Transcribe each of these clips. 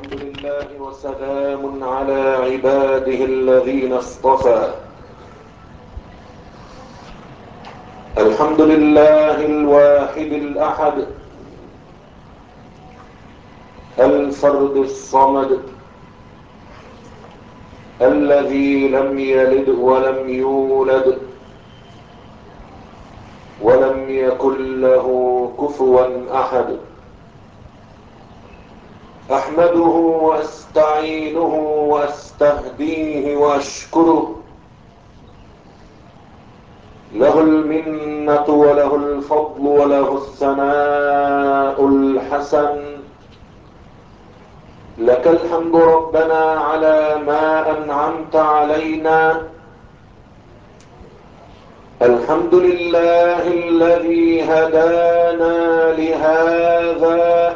الحمد لله وسلام على عباده الذين اصطفى. الحمد لله الواحد الأحد الفرد الصمد الذي لم يلد ولم يولد ولم يكن له كفوا أحد. أحمده وأستعينه وأستهديه وأشكره، له المنة وله الفضل وله الثناء الحسن. لك الحمد ربنا على ما أنعمت علينا. الحمد لله الذي هدانا لهذا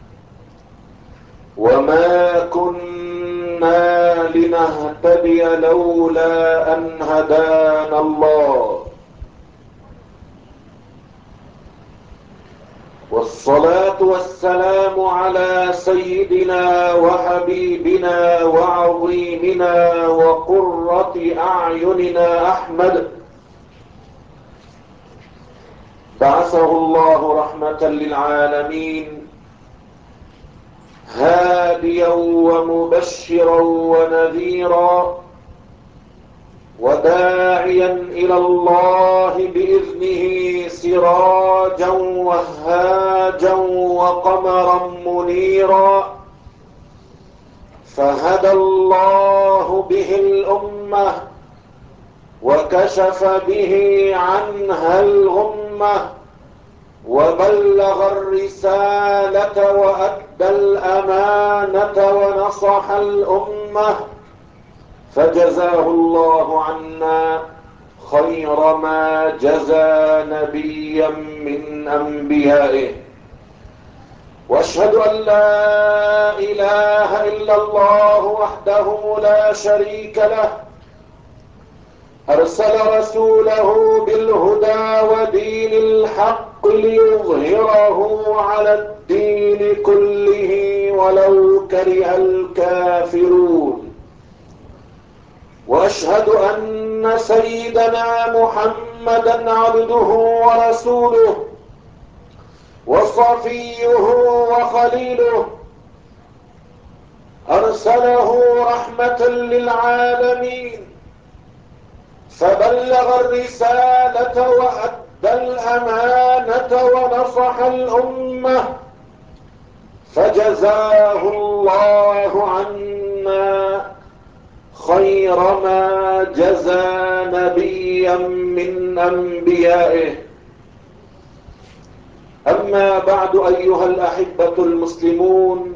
وما كنا لنهتدي لولا أن هدانا الله. والصلاة والسلام على سيدنا وحبيبنا وعظيمنا وقرة أعيننا أحمد، بعثه الله رحمة للعالمين، هاديا ومبشرا ونذيرا وداعيا إلى الله بإذنه سراجا وهاجا وقمرا منيرا. فهدى الله به الأمة وكشف به عنها الغمة وبلغ الرسالة وأدى الأمانة ونصح الأمة، فجزاه الله عنا خير ما جزى نبيا من أنبيائه. واشهد أن لا إله إلا الله وحده لا شريك له، أرسل رسوله بالهدى ودين الحق ليظهره على الدين كله ولو كره الكافرون. وأشهد أن سيدنا محمدا عبده ورسوله وصفيه وخليله، أرسله رحمة للعالمين، فبلغ الرسالة وأدى الأمانة ونصح الأمة، فجزاه الله عنا خير ما جزى نبيا من أنبيائه. أما بعد، أيها الأحبة المسلمون،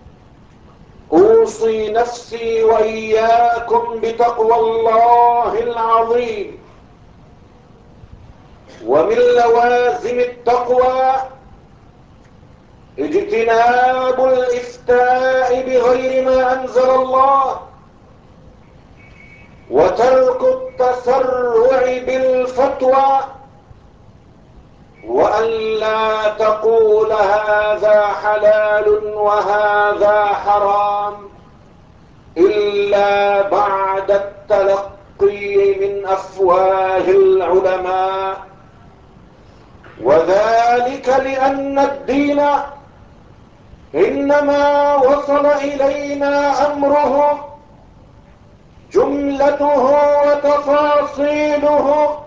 أوصي نفسي وإياكم بتقوى الله العظيم. ومن لوازم التقوى اجتناب الإفتاء بغير ما أنزل الله، وترك التسرع بالفتوى، وأن لا تقول هذا حلال وهذا حرام إلا بعد التلقي من أفواه العلماء. وذلك لأن الدين إنما وصل إلينا أمره جملته وتفاصيله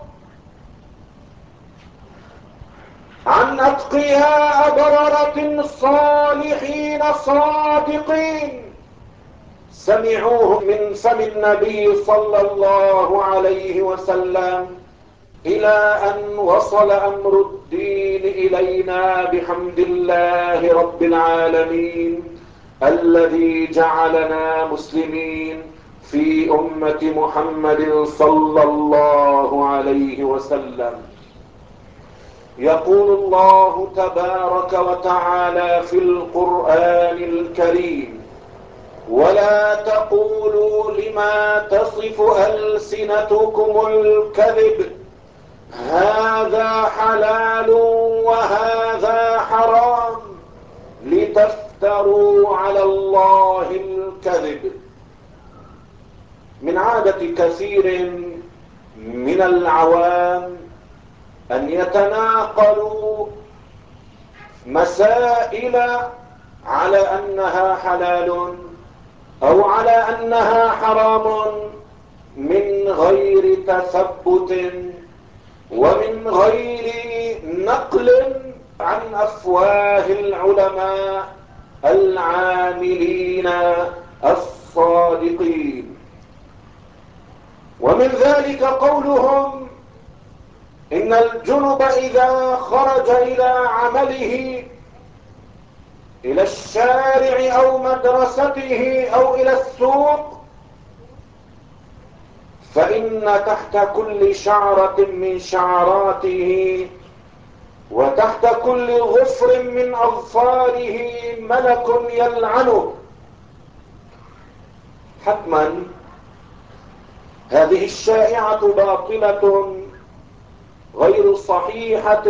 عن أتقياء بررة صالحين صادقين سمعوه من فم النبي صلى الله عليه وسلم، إلى أن وصل أمر الدين إلينا بحمد الله رب العالمين الذي جعلنا مسلمين في أمة محمد صلى الله عليه وسلم. يقول الله تبارك وتعالى في القرآن الكريم: ولا تقولوا لما تصف ألسنتكم الكذب هذا حلال وهذا حرام لتفتروا على الله الكذب. من عادة كثير من العوام أن يتناقلوا مسائل على أنها حلال أو على أنها حرام من غير تثبت ومن غير نقل عن أفواه العلماء العاملين الصادقين. ومن ذلك قولهم إن الجنب إذا خرج إلى عمله، إلى الشارع أو مدرسته أو إلى السوق، فإن تحت كل شعرة من شعراته وتحت كل ظفر من أظفاره ملك يلعنه. حتما هذه الشائعة باطلة غير صحيحة،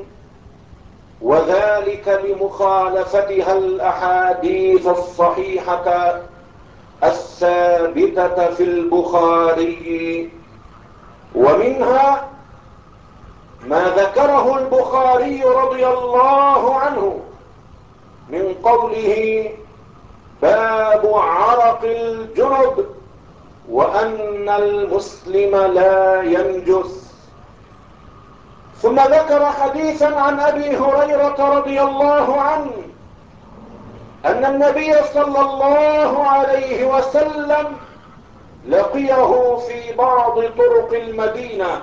وذلك لمخالفتها الأحاديث الصحيحة الثابتة في البخاري. ومنها ما ذكره البخاري رضي الله عنه من قوله: باب عرق الجنب وأن المسلم لا ينجس. ثم ذكر حديثا عن أبي هريرة رضي الله عنه أن النبي صلى الله عليه وسلم لقيه في بعض طرق المدينة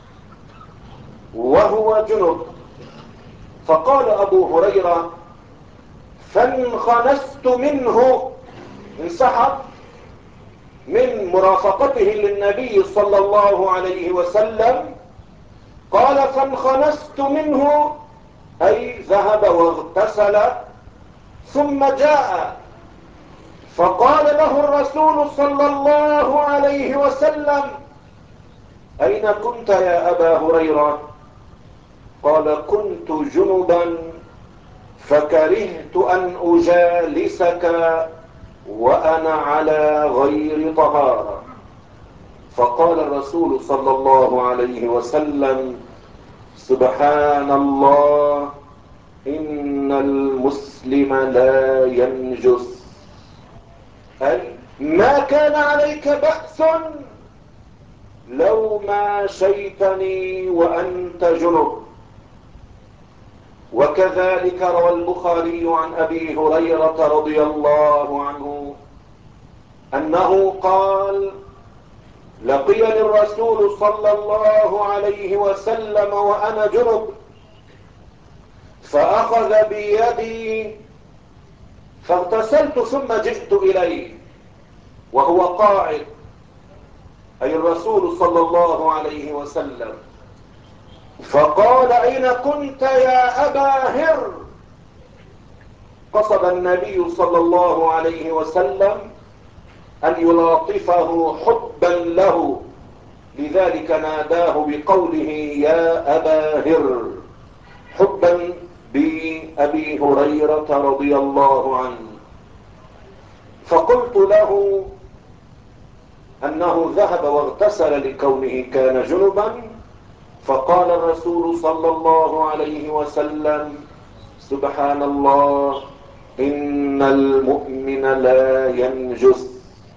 وهو جنب، فقال أبو هريرة: فانخنست منه، انسحب من مرافقته للنبي صلى الله عليه وسلم. قال: فانخنست منه أي ذهب واغتسل، ثم جاء فقال له الرسول صلى الله عليه وسلم: أين كنت يا أبا هريرة؟ قال: كنت جنبا فكرهت أن أجالسك وأنا على غير طهارة. فقال الرسول صلى الله عليه وسلم: سبحان الله، إن المسلم لا ينجس، أي ما كان عليك بأس لو ما شيتني وأنت جنب. وكذلك روى البخاري عن أبي هريرة رضي الله عنه أنه قال: لقيني الرسول صلى الله عليه وسلم وأنا جنب، فأخذ بيدي فاغتسلت ثم جئت إليه وهو قاعد، أي الرسول صلى الله عليه وسلم، فقال: أين كنت يا أبا هر؟ قصد النبي صلى الله عليه وسلم أن يلاطفه حبا له، لذلك ناداه بقوله: يا أبا هر، حبا بأبي هريرة رضي الله عنه. فقلت له أنه ذهب واغتسل لكونه كان جنبا، فقال الرسول صلى الله عليه وسلم: سبحان الله، إن المؤمن لا ينجس.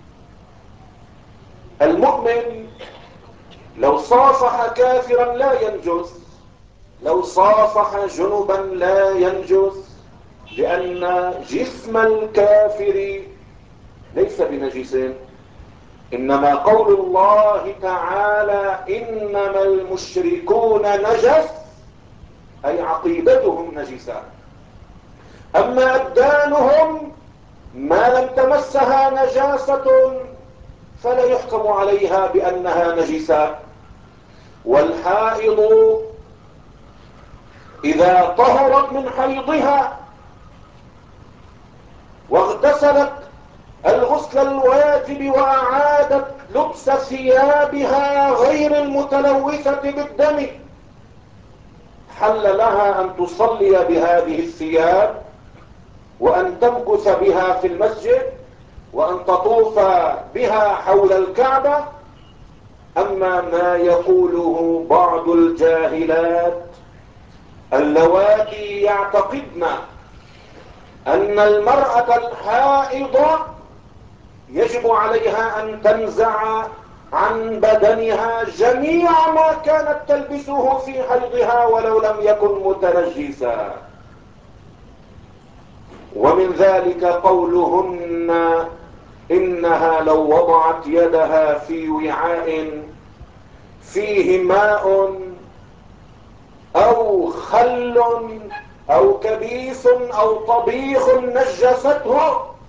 المؤمن لو صافح كافرا لا ينجس، لو صافح جنبا لا ينجس، لأن جسم الكافر ليس بنجس. إنما قول الله تعالى: إنما المشركون نجس، أي عقيدتهم نجسة. أما أبدانهم ما لم تمسها نجاسة فلا يحكم عليها بأنها نجسة. والحائض إذا طهرت من حيضها واغتسلت الغسل الواجب وأعادت لبس ثيابها غير المتلوثة بالدم، حل لها أن تصلي بهذه الثياب وأن تمكث بها في المسجد وأن تطوف بها حول الكعبة. أما ما يقوله بعض الجاهلات اللواتي يعتقدن أن المرأة الحائضة يجب عليها أن تنزع عن بدنها جميع ما كانت تلبسه في حيضها ولو لم يكن متنجسا، ومن ذلك قولهن إنها لو وضعت يدها في وعاء فيه ماء أو خل أو كبيس أو طبيخ نجسته.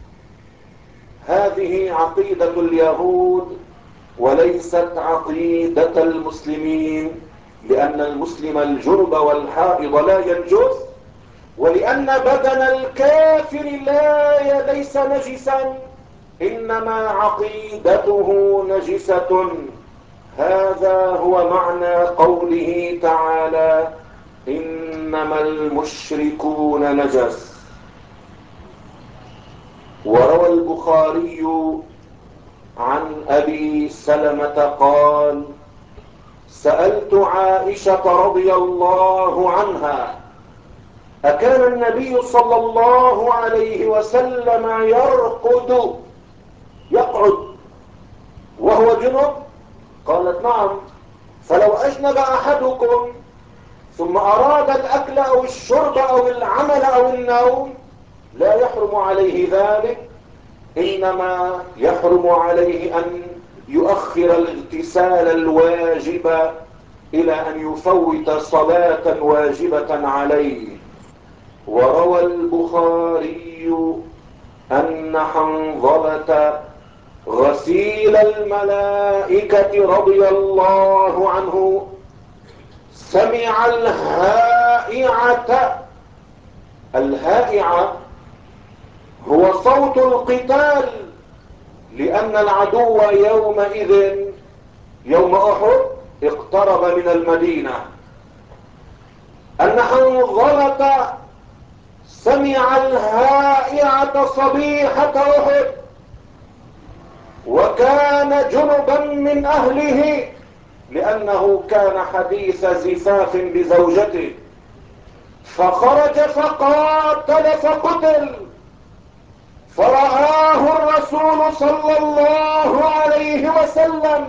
هذه عقيدة اليهود وليست عقيدة المسلمين، لأن المسلم الجنب والحائض لا ينجس، ولأن بدن الكافر ليس نجسا، إنما عقيدته نجسة. هذا هو معنى قوله تعالى إنما المشركون نجس. وروى البخاري عن أبي سلمة قال سألت عائشة رضي الله عنها أكان النبي صلى الله عليه وسلم يقعد وهو جنب؟ قالت نعم. فلو أجنب أحدكم ثم أراد الأكل أو الشرب أو العمل أو النوم لا يحرم عليه ذلك، إنما يحرم عليه أن يؤخر الاغتسال الواجب إلى أن يفوت صلاة واجبة عليه. وروى البخاري أن حنظلة غسيل الملائكة رضي الله عنه سمع الهائعة هو صوت القتال، لأن العدو يومئذ يوم أحد اقترب من المدينة. أن حنظلة سمع الهائعة صبيحة أحد وكان جنبا من أهله، لأنه كان حديث زفاف بزوجته، فخرج فقاتل فقتل، فرآه الرسول صلى الله عليه وسلم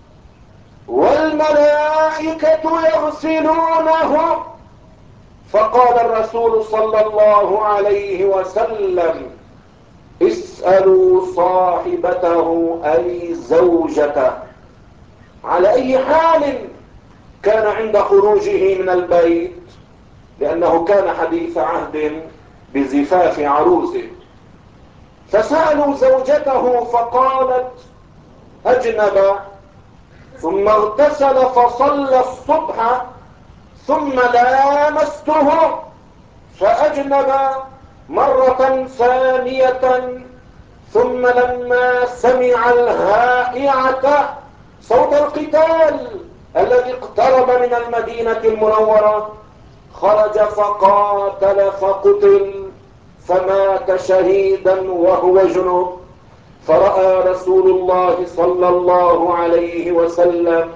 والملائكة يغسلونه، فقال الرسول صلى الله عليه وسلم اسألوا صاحبته أي زوجته على أي حال كان عند خروجه من البيت، لأنه كان حديث عهد بزفاف عروسه. فسألوا زوجته فقالت أجنب، ثم اغتسل فصلى الصبح ثم لامسته فأجنب مرة ثانية، ثم لما سمع الهائعة صوت القتال الذي اقترب من المدينة المنورة خرج فقاتل فقتل فمات شهيدا وهو جنب. فرأى رسول الله صلى الله عليه وسلم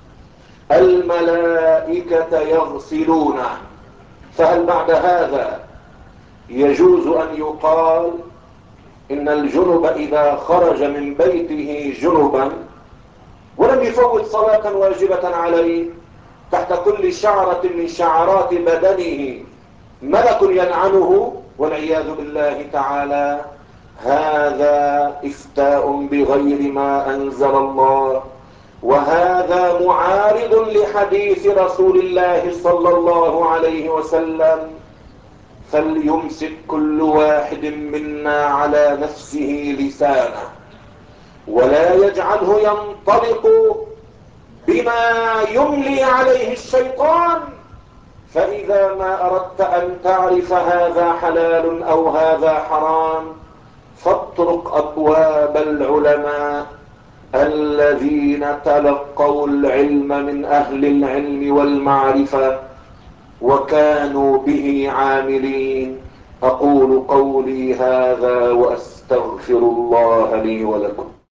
الملائكة يغسلونه. فهل بعد هذا يجوز أن يقال إن الجنب إذا خرج من بيته جنبا ولم يفوت صلاة واجبة عليه تحت كل شعرة من شعرات بدنه ملك يلعنه والعياذ بالله تعالى؟ هذا إفتاء بغير ما أنزل الله، وهذا معارض لحديث رسول الله صلى الله عليه وسلم. فليمسك كل واحد منا على نفسه لسانه ولا يجعله ينطلق بما يملي عليه الشيطان. فإذا ما أردت أن تعرف هذا حلال أو هذا حرام فاطرق أبواب العلماء الذين تلقوا العلم من أهل العلم والمعرفة وكانوا به عاملين، أقول قولي هذا وأستغفر الله لي ولكم.